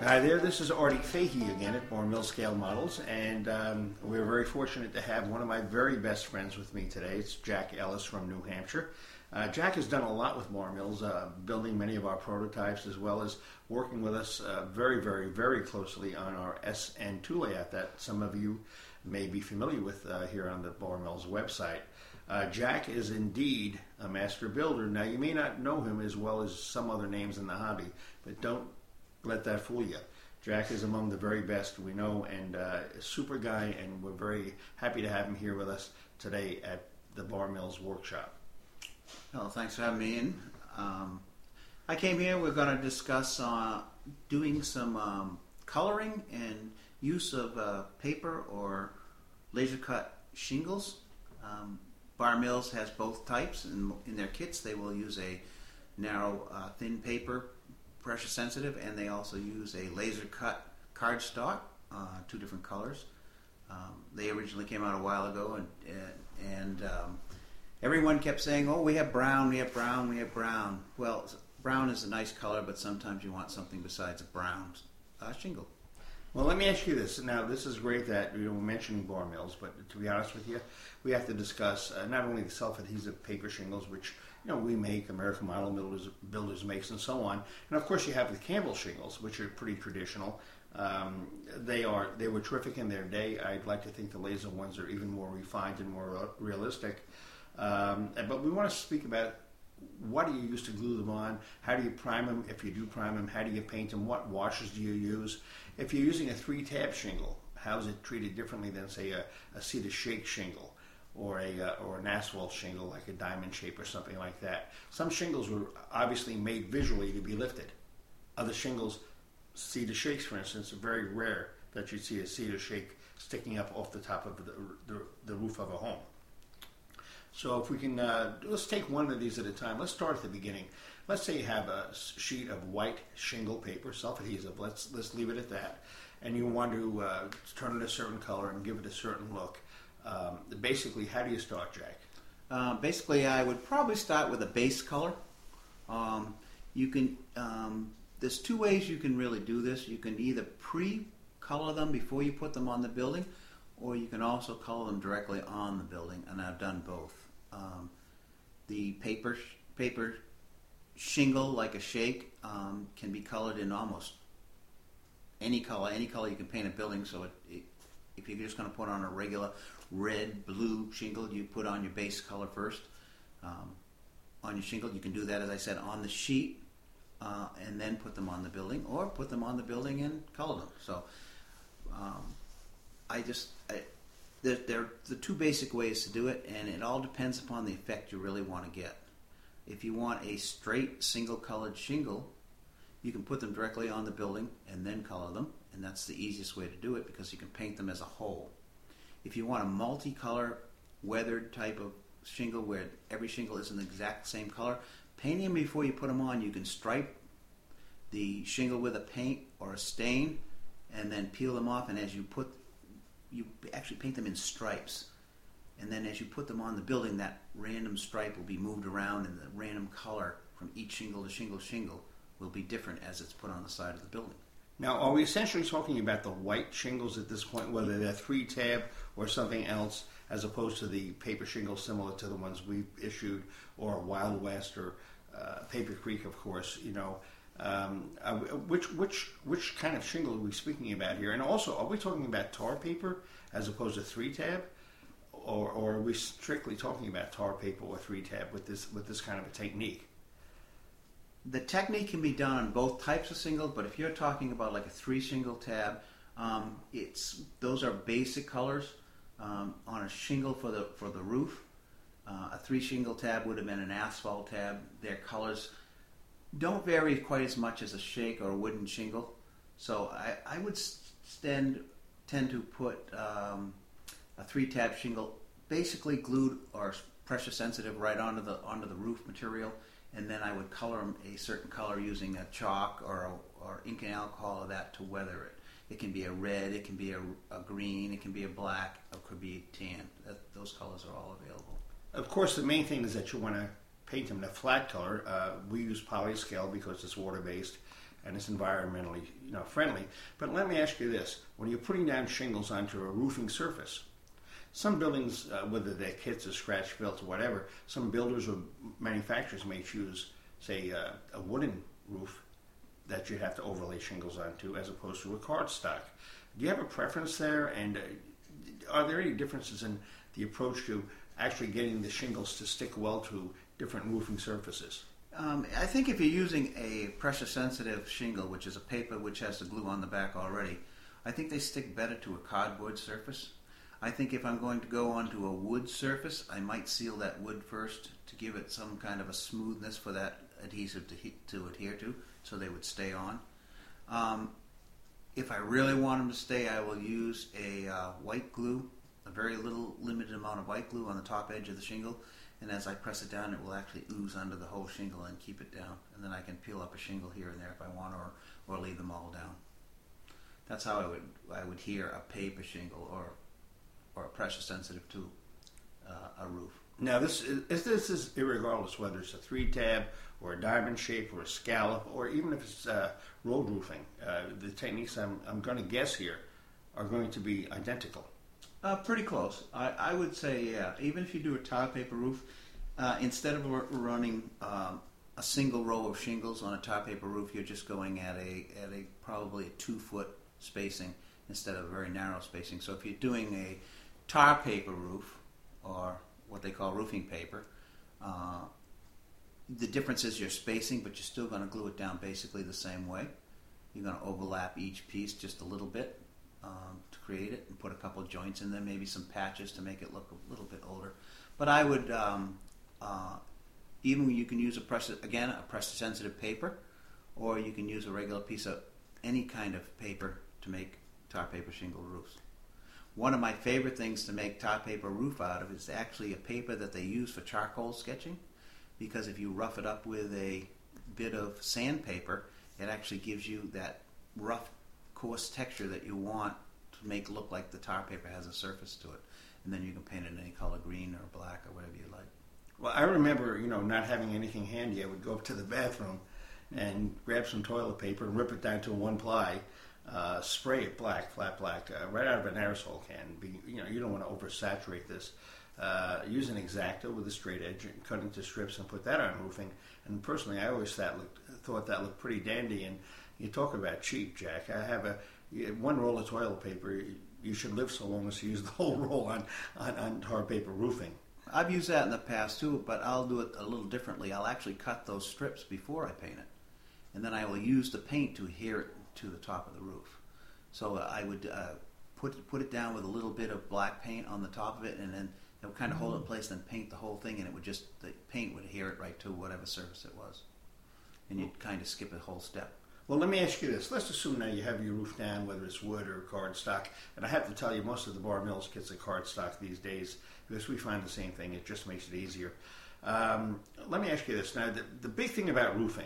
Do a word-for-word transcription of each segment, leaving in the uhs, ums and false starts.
Hi there, this is Artie Fahey again at Bourne Mill Scale Models, and um, we're very fortunate to have one of my very best friends with me today. It's Jack Ellis from New Hampshire. Uh, Jack has done a lot with Bourne Mills, uh, building many of our prototypes as well as working with us uh, very, very, very closely on our S N two layout that some of you may be familiar with uh, here on the Bourne Mills website. Uh, Jack is indeed a master builder. Now, you may not know him as well as some other names in the hobby, but don't let that fool you. Jack is among the very best we know, and uh, a super guy, and we're very happy to have him here with us today at the Bourne Mills workshop. Well, thanks for having me in. Um, I came here, we're going to discuss uh, doing some um, coloring and use of uh, paper or laser cut shingles. Um, Bourne Mills has both types. In, in their kits, they will use a narrow, uh, thin paper, pressure sensitive, and they also use a laser cut cardstock, uh, two different colors. Um, they originally came out a while ago, and and, and um, everyone kept saying, "Oh, we have brown, we have brown, we have brown." Well, brown is a nice color, but sometimes you want something besides a brown uh, shingle. Well, let me ask you this. Now, this is great that you know, we're mentioning Bourne Mills, but to be honest with you, we have to discuss uh, not only the self-adhesive paper shingles, which you know we make, American Model Builders, Builders makes, and so on, and of course you have the Campbell shingles, which are pretty traditional. Um, they are they were terrific in their day. I'd like to think the laser ones are even more refined and more realistic. Um, but we want to speak about what do you use to glue them on? How do you prime them? If you do prime them, how do you paint them? What washes do you use? If you're using a three-tab shingle, how is it treated differently than, say, a, a cedar shake shingle or a uh, or an asphalt shingle like a diamond shape or something like that? Some shingles were obviously made visually to be lifted. Other shingles, cedar shakes, for instance, are very rare that you'd see a cedar shake sticking up off the top of the, the, the roof of a home. So if we can, uh, let's take one of these at a time. Let's start at the beginning. Let's say you have a sheet of white shingle paper, self-adhesive. Let's let's leave it at that. And you want to uh, turn it a certain color and give it a certain look. Um, basically, how do you start, Jack? Uh, basically, I would probably start with a base color. Um, you can. Um, there's two ways you can really do this. You can either pre-color them before you put them on the building, or you can also color them directly on the building, and I've done both. Um, the paper paper shingle, like a shake, um, can be colored in almost any color. Any color you can paint a building. So it, it, if you're just going to put on a regular red, blue shingle, you put on your base color first. Um, on your shingle, you can do that, as I said, on the sheet, uh, and then put them on the building, or put them on the building and color them. So um, I just... I, There, there are the two basic ways to do it, and it all depends upon the effect you really want to get. If you want a straight single-colored shingle, you can put them directly on the building and then color them, and that's the easiest way to do it because you can paint them as a whole. If you want a multicolor, weathered type of shingle where every shingle is in the exact same color, painting them before you put them on, you can stripe the shingle with a paint or a stain and then peel them off, and as you put you actually paint them in stripes, and then as you put them on the building, that random stripe will be moved around, and the random color from each shingle to shingle to shingle will be different as it's put on the side of the building. Now, are we essentially talking about the white shingles at this point, whether they're three-tab or something else, as opposed to the paper shingles similar to the ones we've issued, or Wild West, or uh, Paper Creek, of course, you know? Um, uh, which which which kind of shingle are we speaking about here? And also, are we talking about tar paper as opposed to three-tab, or, or are we strictly talking about tar paper or three-tab with this with this kind of a technique? The technique can be done on both types of shingles, but if you're talking about like a three-shingle tab, um, it's those are basic colors um, on a shingle for the for the roof. Uh, a three-shingle tab would have been an asphalt tab. Their colors don't vary quite as much as a shake or a wooden shingle. So I, I would stand, tend to put um, a three-tab shingle basically glued or pressure sensitive right onto the onto the roof material, and then I would color them a certain color using a chalk or a, or ink and alcohol or that to weather it. It can be a red, it can be a, a green, it can be a black, it could be a tan. That, those colors are all available. Of course, the main thing is that you want to paint them in a flat color. Uh, we use Polyscale because it's water-based, and it's environmentally, you know, friendly. But let me ask you this: when you're putting down shingles onto a roofing surface, some buildings, uh, whether they're kits or scratch built or whatever, some builders or manufacturers may choose, say, uh, a wooden roof that you'd have to overlay shingles onto as opposed to a cardstock. Do you have a preference there? And uh, are there any differences in the approach to actually getting the shingles to stick well to different roofing surfaces? Um, I think if you're using a pressure-sensitive shingle, which is a paper which has the glue on the back already, I think they stick better to a cardboard surface. I think if I'm going to go onto a wood surface, I might seal that wood first to give it some kind of a smoothness for that adhesive to, he- to adhere to, so they would stay on. Um, if I really want them to stay, I will use a uh, white glue, a very little limited amount of white glue on the top edge of the shingle, and as I press it down, it will actually ooze under the whole shingle and keep it down. And then I can peel up a shingle here and there if I want, or or leave them all down. That's how I would I would adhere a paper shingle or or a pressure sensitive to uh, a roof. Now, this is this is irregardless whether it's a three tab or a diamond shape or a scallop, or even if it's uh, road roofing. Uh, the techniques I'm I'm going to guess here are going to be identical. Uh, pretty close. I, I would say, yeah. Even if you do a tile paper roof, uh, instead of r- running um, a single row of shingles on a tile paper roof, you're just going at a at a probably a two foot spacing instead of a very narrow spacing. So if you're doing a tar paper roof, or what they call roofing paper, uh, the difference is your spacing, but you're still going to glue it down basically the same way. You're going to overlap each piece just a little bit. Um, to create it and put a couple joints in there, maybe some patches to make it look a little bit older. But I would, um, uh, even you can use a pressure, again, a pressure sensitive paper, or you can use a regular piece of any kind of paper to make tar paper shingle roofs. One of my favorite things to make tar paper roof out of is actually a paper that they use for charcoal sketching, because if you rough it up with a bit of sandpaper, it actually gives you that rough, coarse texture that you want to make look like the tar paper has a surface to it, and then you can paint it in any color, green or black or whatever you like. Well, I remember, you know, not having anything handy. I would go up to the bathroom and grab some toilet paper and rip it down to a one ply, uh, spray it black, flat black, uh, right out of an aerosol can. Be, you know, you don't want to oversaturate this. Uh, use an X-Acto with a straight edge and cut into strips and put that on roofing. And personally, I always thought looked, thought that looked pretty dandy. And you talk about cheap, Jack. I have a one roll of toilet paper. You should live so long as to use the whole roll on, on, on tar paper roofing. I've used that in the past too, but I'll do it a little differently. I'll actually cut those strips before I paint it, and then I will use the paint to adhere it to the top of the roof. So uh, I would uh, put put it down with a little bit of black paint on the top of it, and then it would kind of hold it in place, then paint the whole thing, and it would just the paint would adhere it right to whatever surface it was, and you'd kind of skip a whole step. Well, let me ask you this. Let's assume now you have your roof down, whether it's wood or cardstock. And I have to tell you, most of the Bar Mills kits are cardstock these days because we find the same thing. It just makes it easier. Um, let me ask you this. Now, the, the big thing about roofing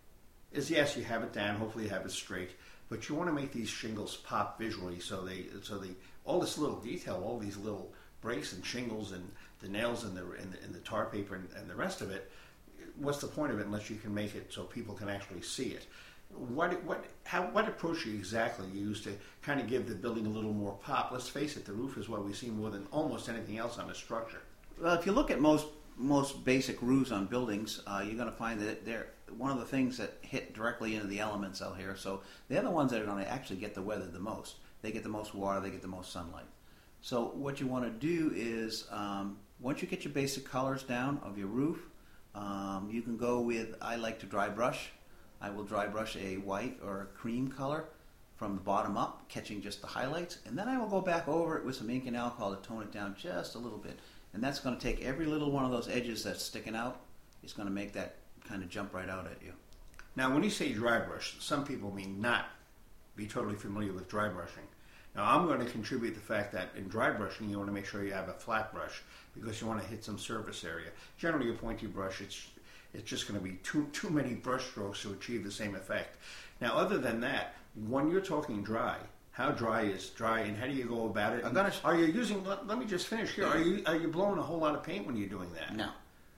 is, yes, you have it down. Hopefully you have it straight. But you want to make these shingles pop visually so they, so they, all this little detail, all these little breaks and shingles and the nails and the, and the, and the tar paper and, and the rest of it, what's the point of it unless you can make it so people can actually see it? What what how what approach you exactly use to kind of give the building a little more pop? Let's face it, the roof is what we see more than almost anything else on a structure. Well, if you look at most most basic roofs on buildings, uh, you're going to find that they're one of the things that hit directly into the elements out here. So they're the ones that are going to actually get the weather the most. They get the most water. They get the most sunlight. So what you want to do is um, once you get your basic colors down of your roof, um, you can go with, I like to dry brush. I will dry brush a white or a cream color from the bottom up, catching just the highlights, and then I will go back over it with some ink and alcohol to tone it down just a little bit. And that's going to take every little one of those edges that's sticking out. It's going to make that kind of jump right out at you. Now, when you say dry brush, some people may not be totally familiar with dry brushing. Now, I'm going to contribute the fact that in dry brushing, you want to make sure you have a flat brush because you want to hit some surface area. Generally, a pointy brush, it's it's just going to be too too many brush strokes to achieve the same effect. Now, other than that, when you're talking dry, how dry is dry, and how do you go about it? I'm gonna, are you using? Let, let me just finish here. Are you are you blowing a whole lot of paint when you're doing that? No.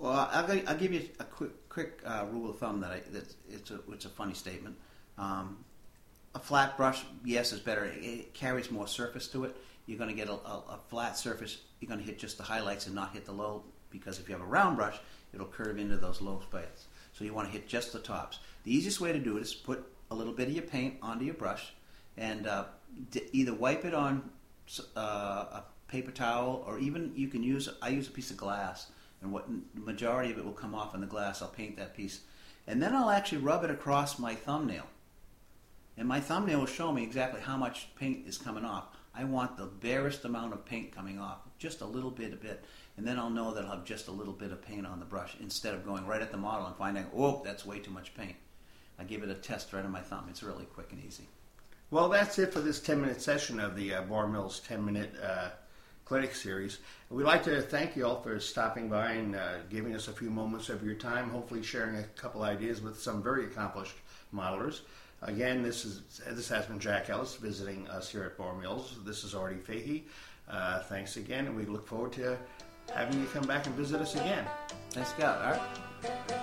Well, I'll, gi- I'll give you a quick, quick uh, rule of thumb that I, that it's a, it's a funny statement. Um, a flat brush, yes, is better. It, it carries more surface to it. You're going to get a, a, a flat surface. You're going to hit just the highlights and not hit the low, because if you have a round brush, it'll curve into those low spots. So you want to hit just the tops. The easiest way to do it is put a little bit of your paint onto your brush and uh, d- either wipe it on uh, a paper towel, or even you can use, I use a piece of glass. And what the majority of it will come off in the glass. I'll paint that piece. And then I'll actually rub it across my thumbnail. And my thumbnail will show me exactly how much paint is coming off. I want the barest amount of paint coming off, just a little bit, a bit. And then I'll know that I'll have just a little bit of paint on the brush, instead of going right at the model and finding, oh, that's way too much paint. I give it a test right on my thumb. It's really quick and easy. Well, that's it for this ten-minute session of the uh, Bar Mills ten-minute uh, clinic series. We'd like to thank you all for stopping by and uh, giving us a few moments of your time, hopefully sharing a couple ideas with some very accomplished modelers. Again, this is this has been Jack Ellis visiting us here at Bar Mills. This is Artie Fahey. Uh, thanks again, and we look forward to having you come back and visit us again. Thanks, Scott. All right.